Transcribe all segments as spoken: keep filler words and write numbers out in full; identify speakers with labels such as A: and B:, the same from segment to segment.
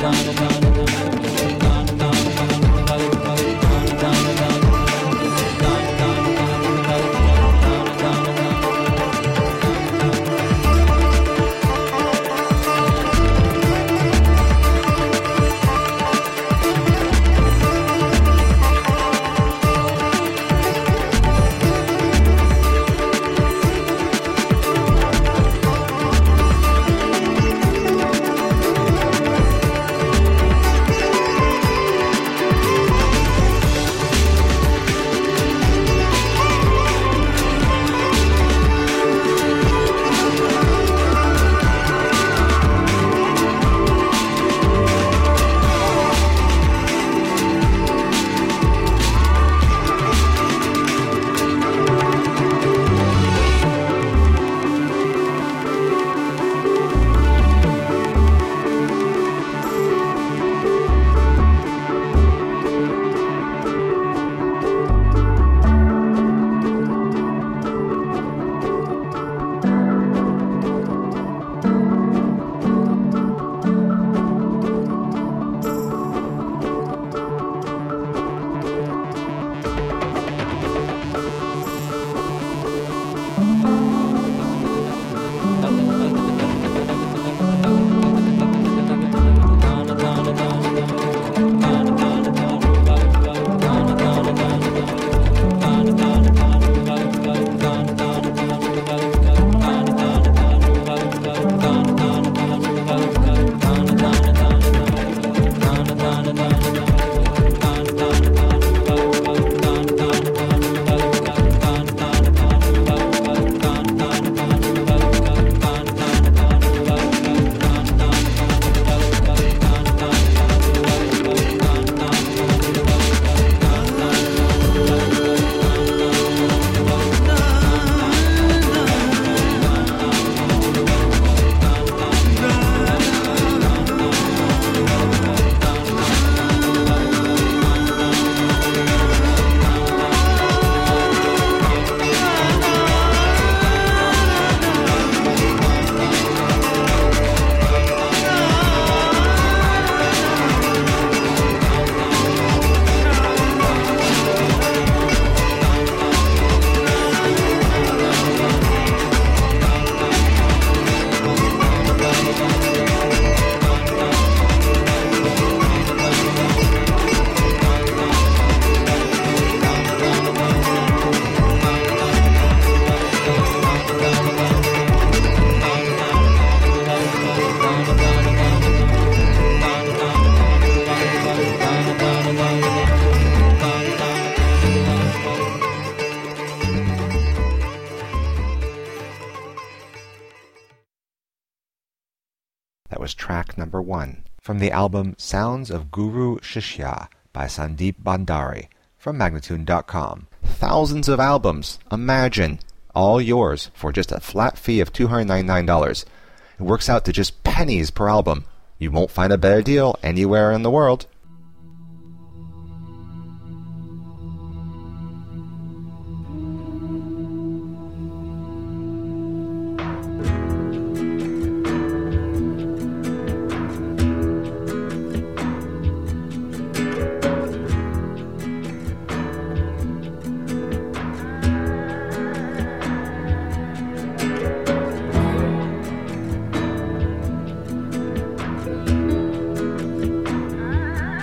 A: That was track number one from the album Sounds of Guru Shishya by Sandeep Bhandari from Magnatune dot com. Thousands of albums, imagine, all yours for just a flat fee of two hundred ninety-nine dollars. It works out to just pennies per album. You won't find a better deal anywhere in the world.
B: Ah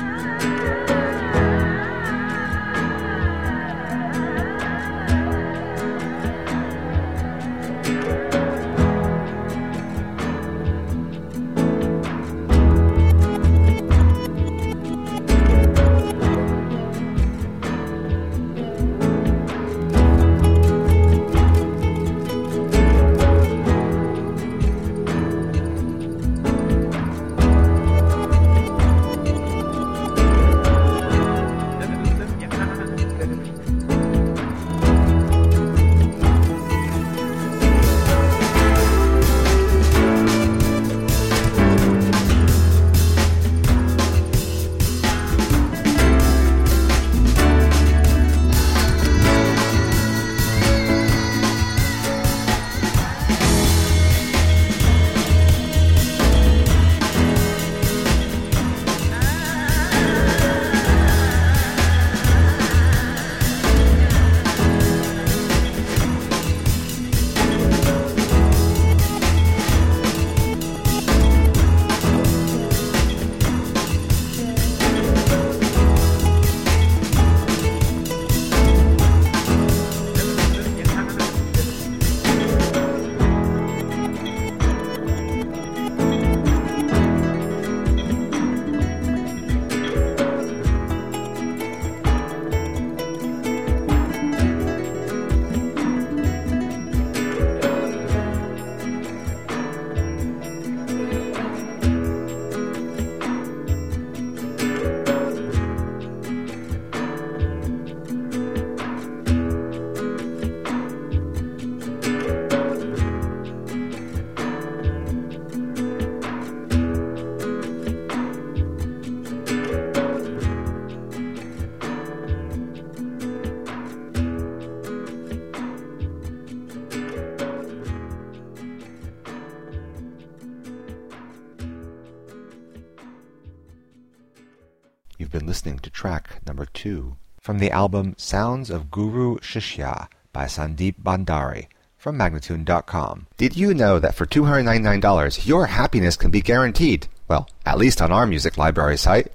A: You've been listening to track number two from the album Sounds of Guru Shishya by Sandeep Bhandari from Magnatune dot com. Did you know that for two hundred ninety-nine dollars your happiness can be guaranteed? Well, at least on our music library site.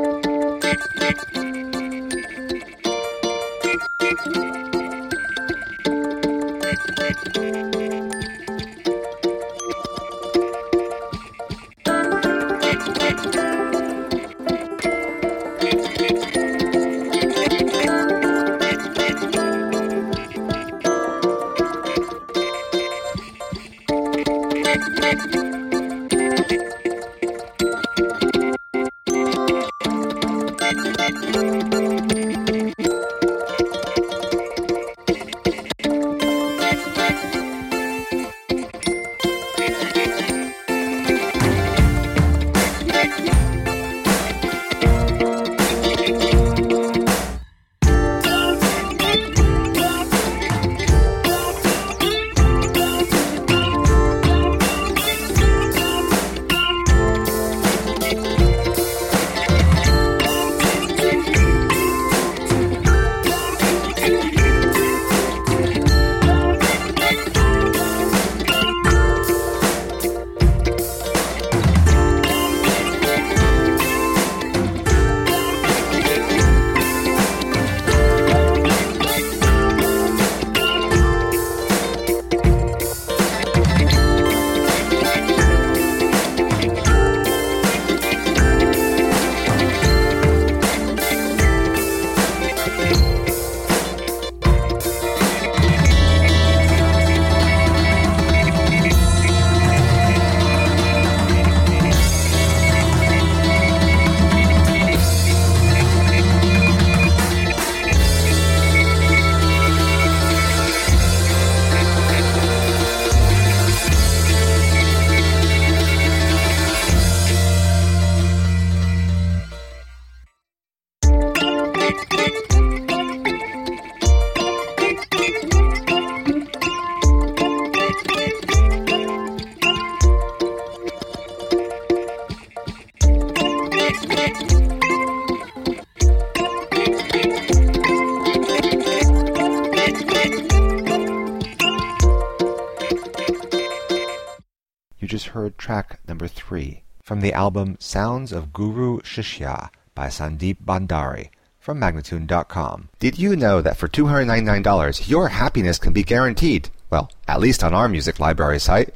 A: Just heard track number three from the album Sounds of Guru Shishya by Sandeep Bhandari from Magnatune dot com. Did you know that for two hundred ninety-nine dollars your happiness can be guaranteed? Well, at least on our music library site.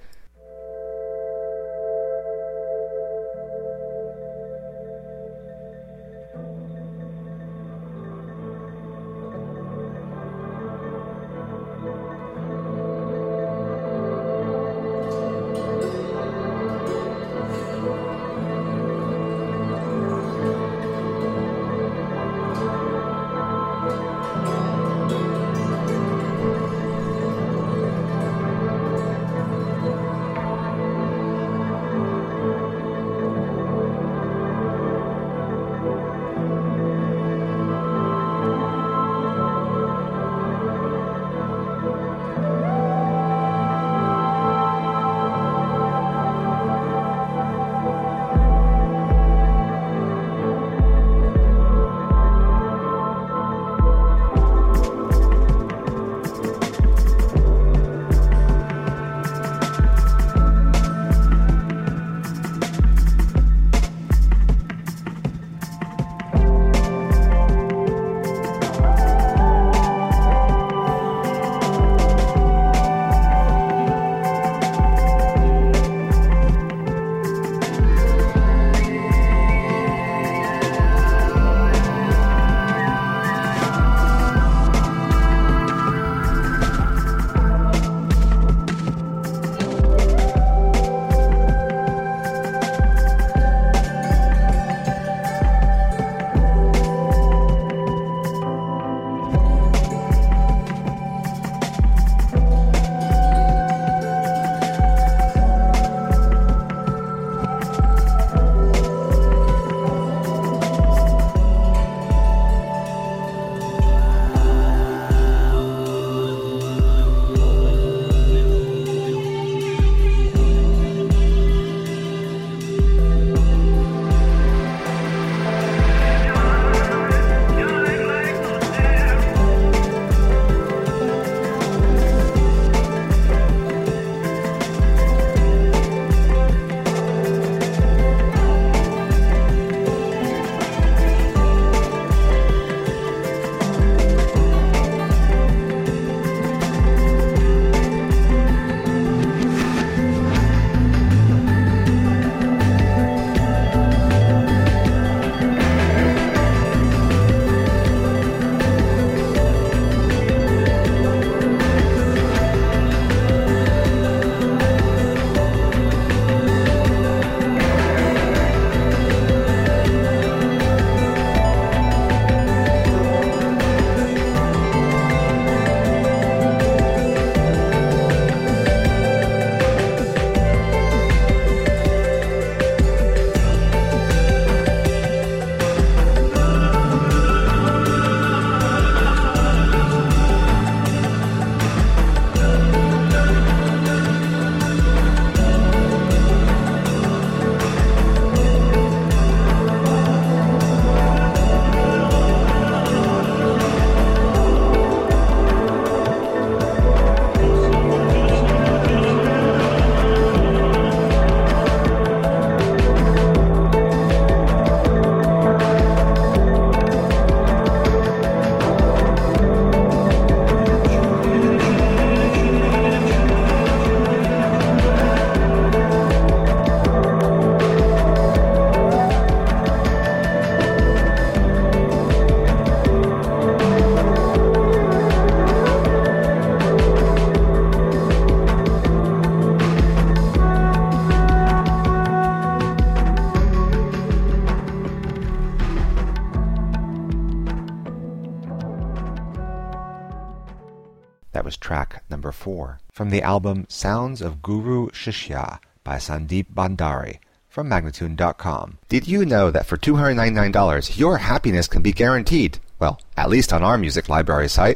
A: That was track number four. From the album Sounds of Guru Shishya by Sandeep Bhandari from Magnatune dot com. Did you know that for two hundred ninety-nine dollars your happiness can be guaranteed? Well, at least on our music library site.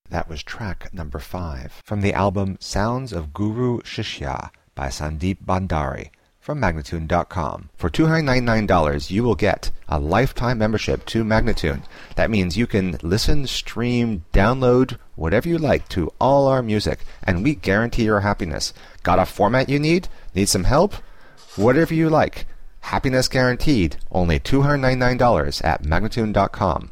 A: That was track number five from the album Sounds of Guru Shishya by Sandeep Bhandari from Magnatune dot com. For two hundred ninety-nine dollars, you will get a lifetime membership to Magnatune. That means you can listen, stream, download, whatever you like to all our music, and we guarantee your happiness. Got a format you need? Need some help? Whatever you like. Happiness guaranteed. Only two hundred ninety-nine dollars at Magnatune dot com.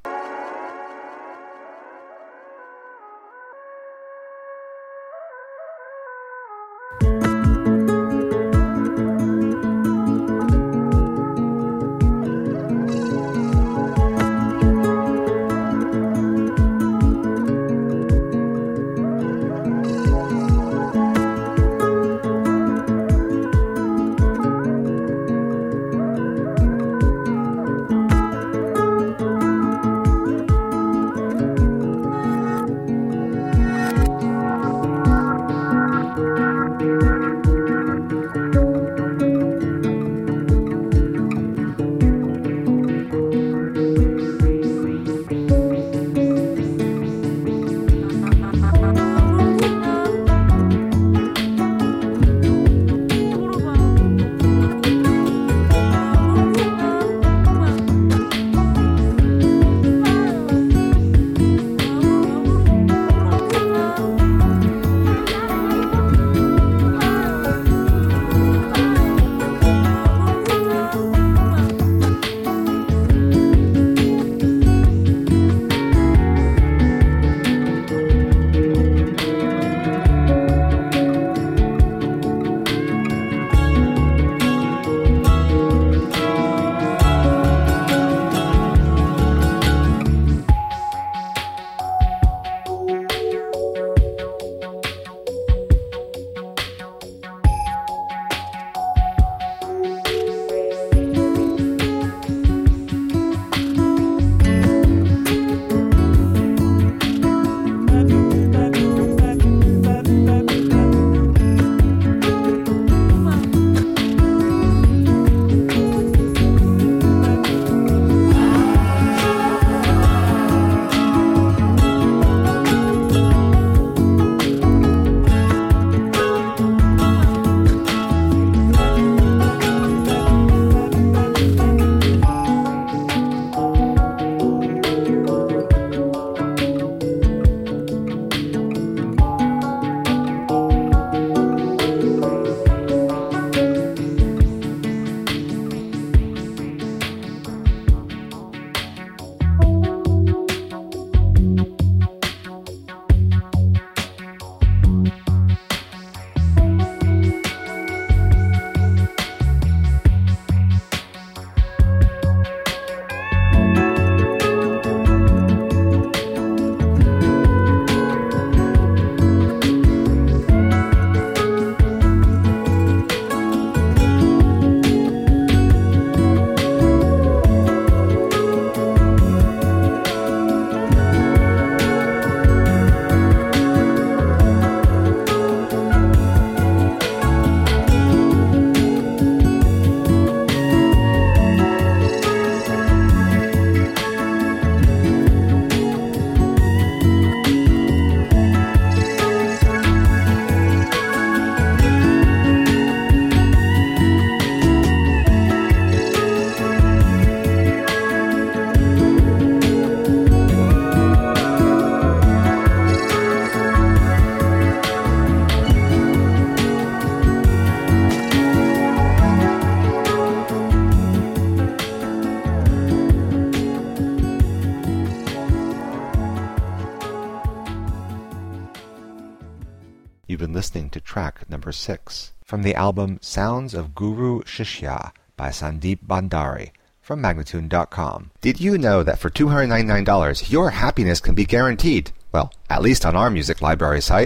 A: You've been listening to track number six from the album Sounds of Guru Shishya by Sandeep Bhandari from Magnatune dot com. Did you know that for two hundred ninety-nine dollars your happiness can be guaranteed? Well, at least on our music library site.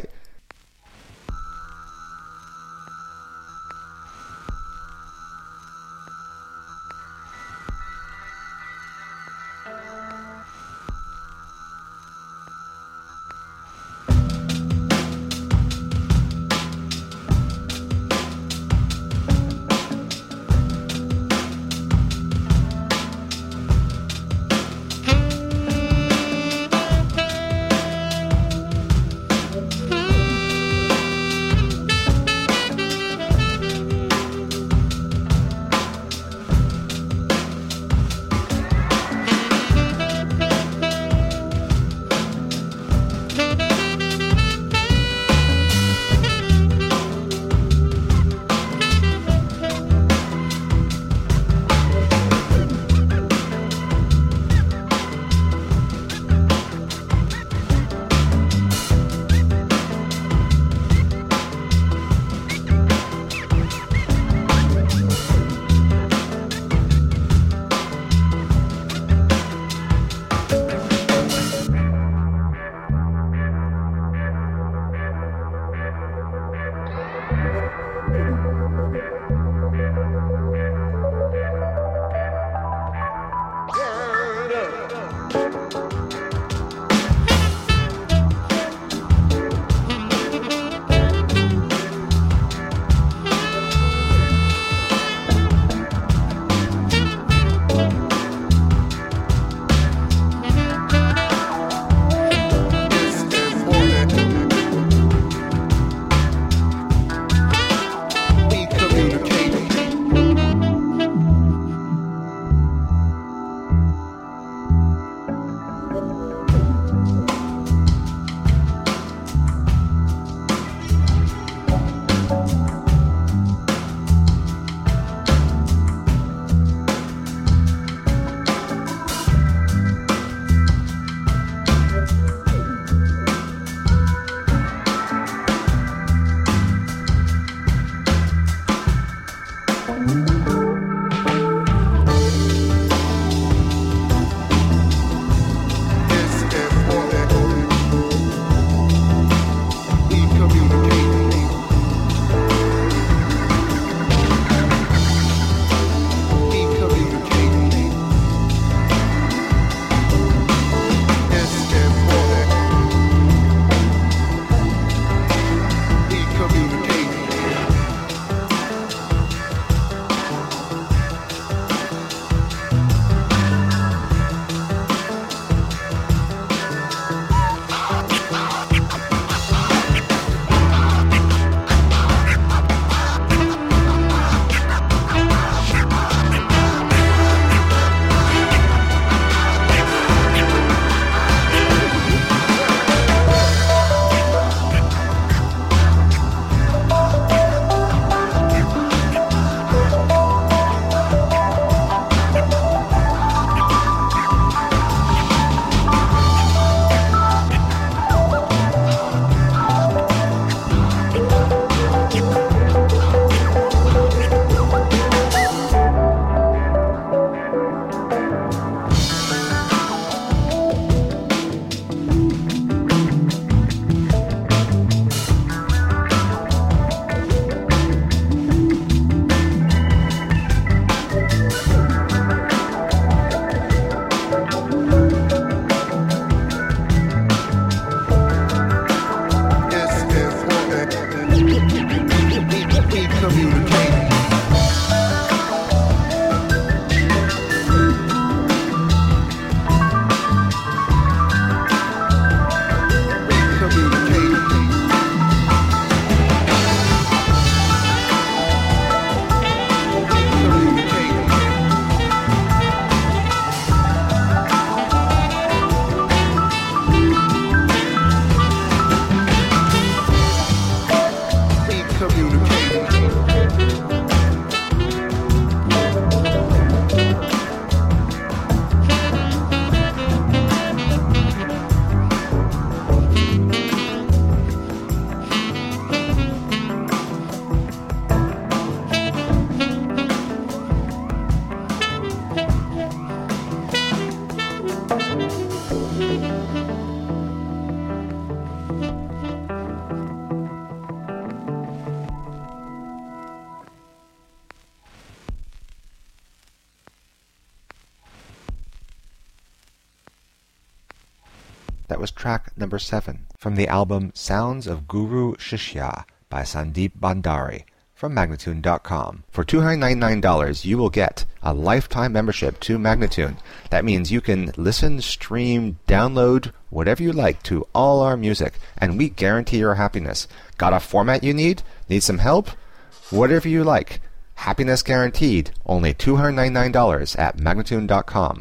A: That was track number seven from the album Sounds of Guru Shishya by Sandeep Bhandari from Magnatune dot com. For two hundred ninety-nine dollars, you will get a lifetime membership to Magnatune. That means you can listen, stream, download, whatever you like to all our music, and we guarantee your happiness. Got a format you need? Need some help? Whatever you like. Happiness guaranteed. Only two hundred ninety-nine dollars at Magnatune dot com.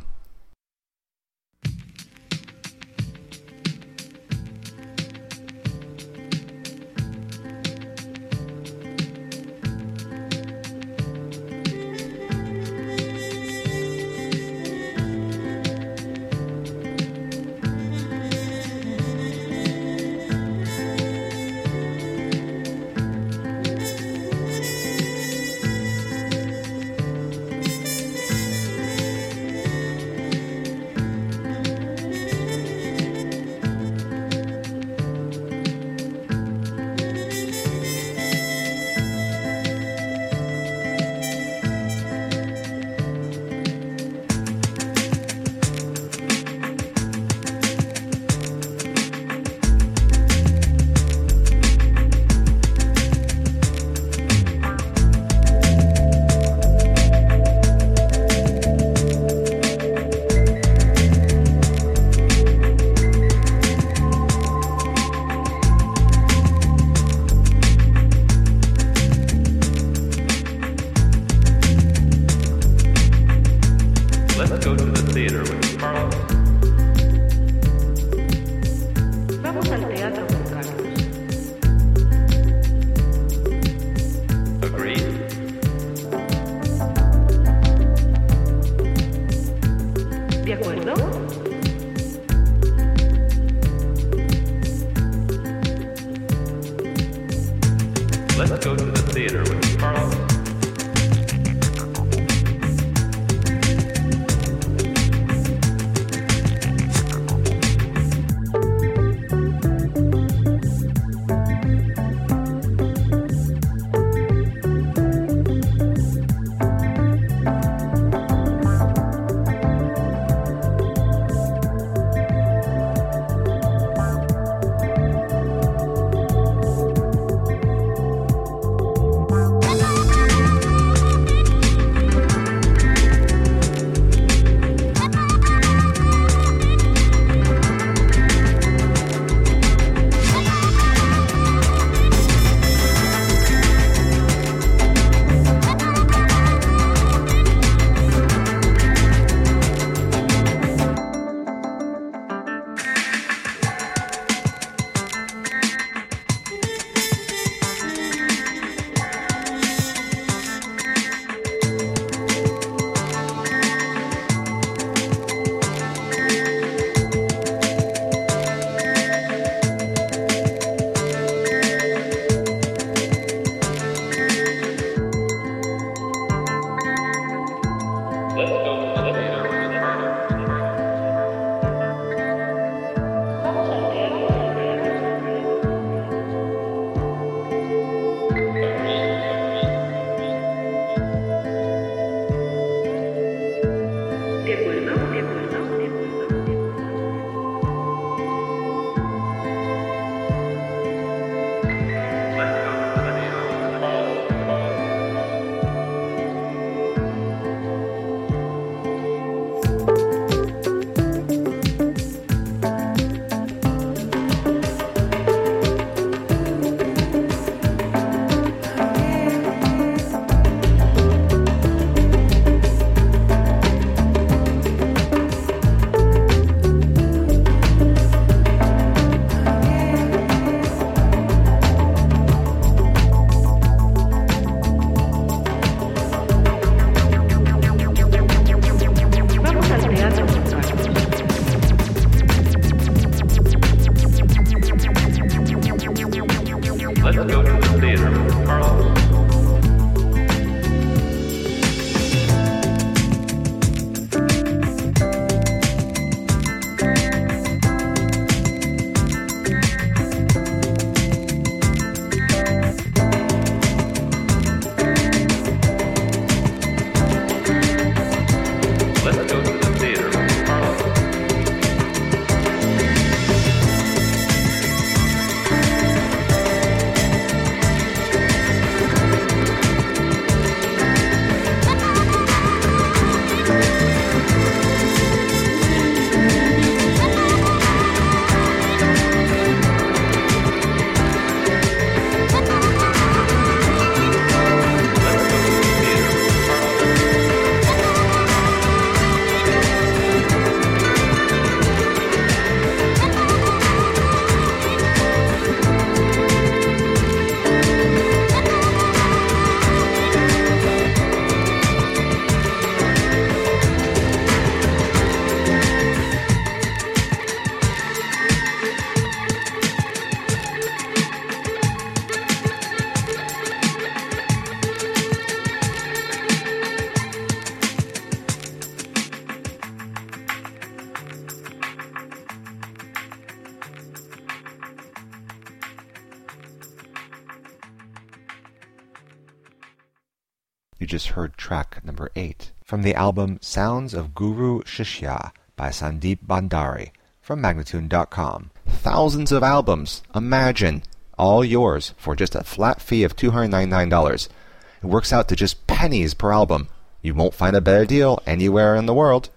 A: You just heard track number eight from the album Sounds of Guru Shishya by Sandeep Bhandari from Magnatune dot com. Thousands of albums, imagine, all yours for just a flat fee of two hundred ninety-nine dollars. It works out to just pennies per album. You won't find a better deal anywhere in the world.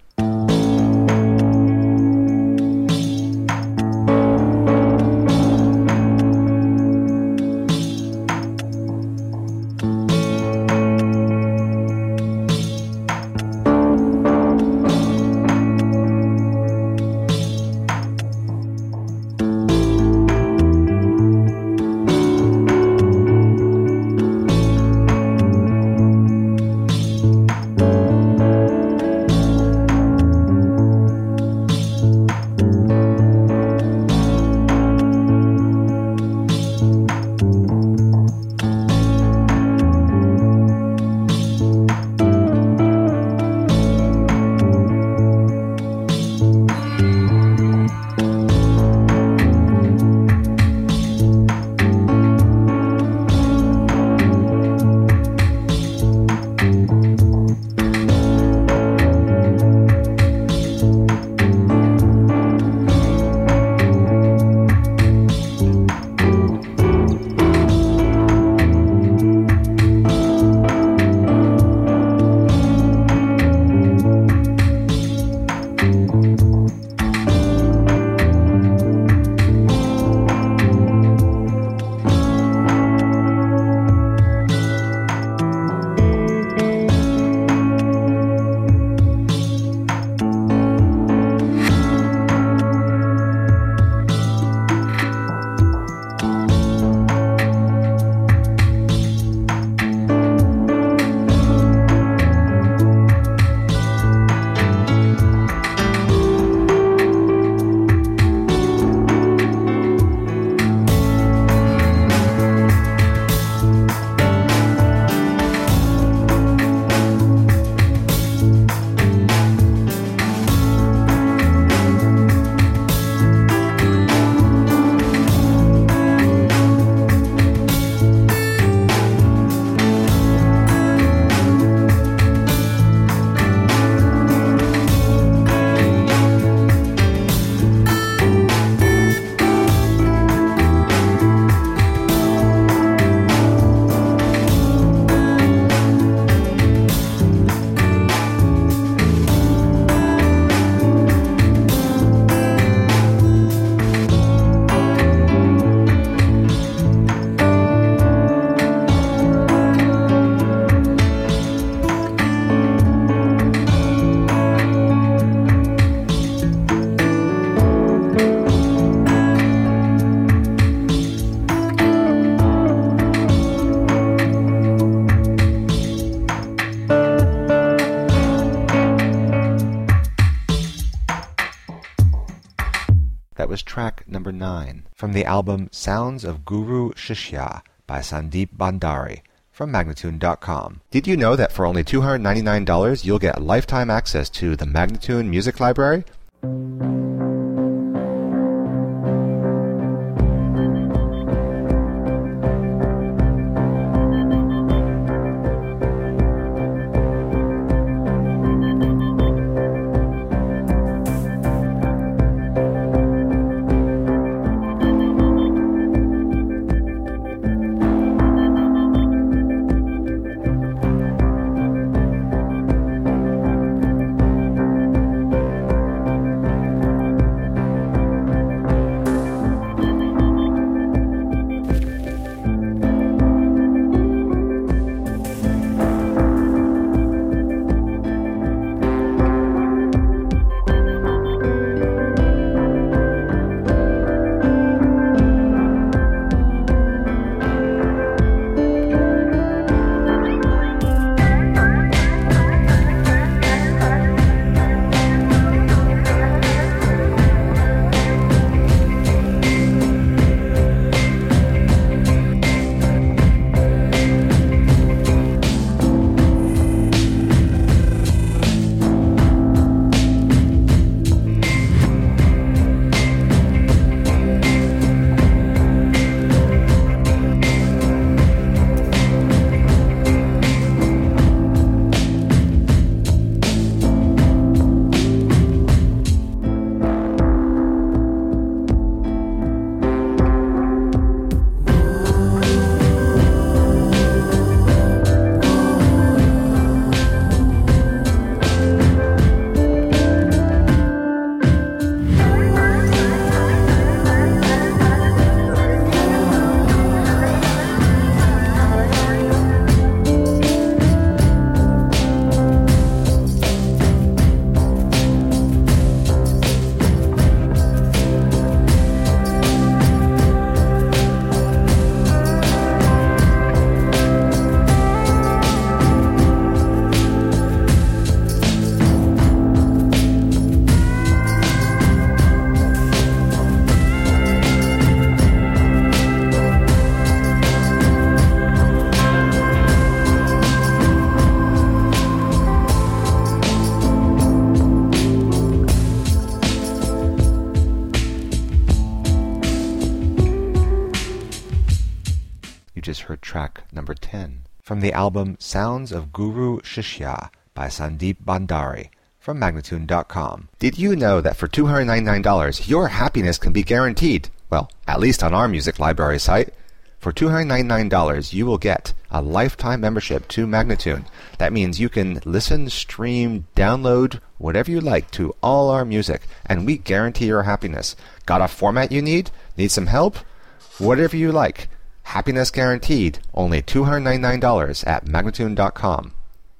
A: That was track number nine from the album Sounds of Guru Shishya by Sandeep Bhandari from Magnatune dot com. Did you know that for only two hundred ninety-nine dollars you'll get lifetime access to the Magnatune Music Library? You just heard track number ten from the album Sounds of Guru Shishya by Sandeep Bhandari from Magnatune dot com. Did you know that for two hundred ninety-nine dollars your happiness can be guaranteed? Well, at least on our music library site. For two hundred ninety-nine dollars you will get a lifetime membership to Magnatune. That means you can listen, stream, download, whatever you like to all our music, and we guarantee your happiness. Got a format you need? Need some help? Whatever you like. Happiness guaranteed. Only two hundred ninety-nine dollars at Magnatune dot com.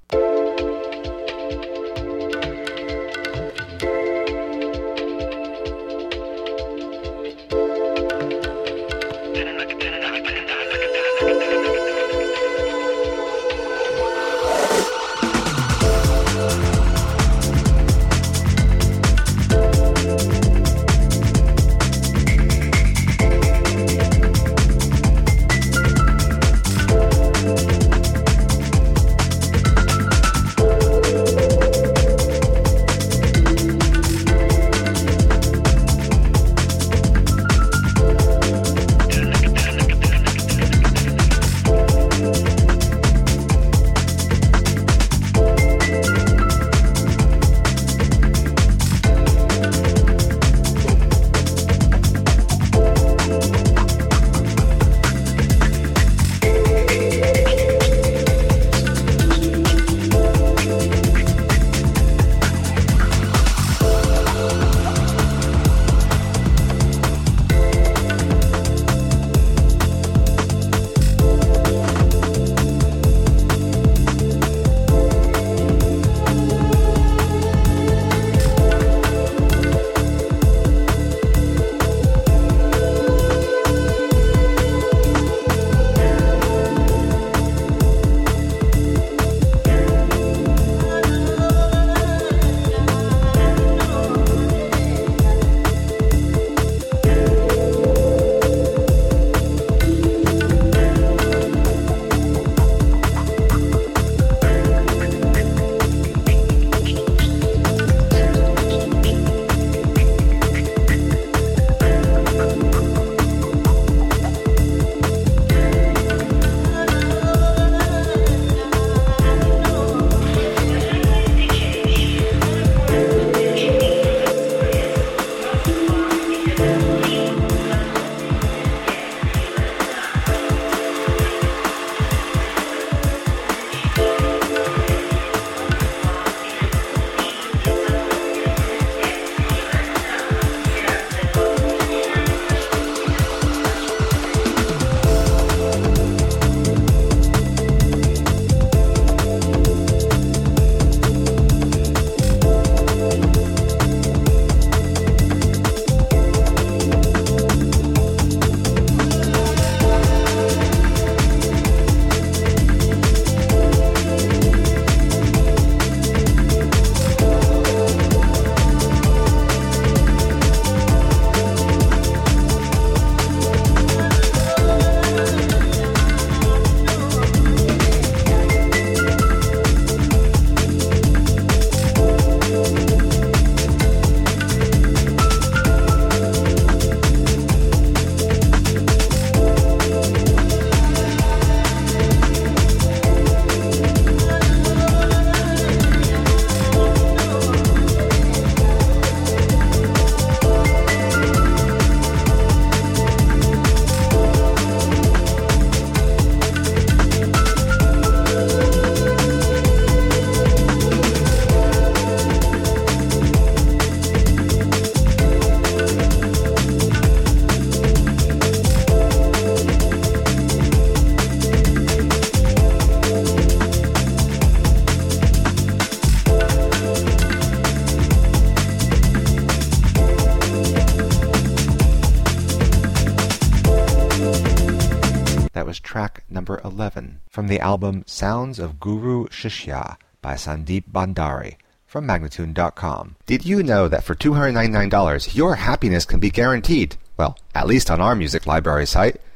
A: was track number eleven from the album Sounds of Guru Shishya by Sandeep Bhandari from Magnatune dot com. Did you know that for two hundred ninety-nine dollars your happiness can be guaranteed? Well, at least on our music library site.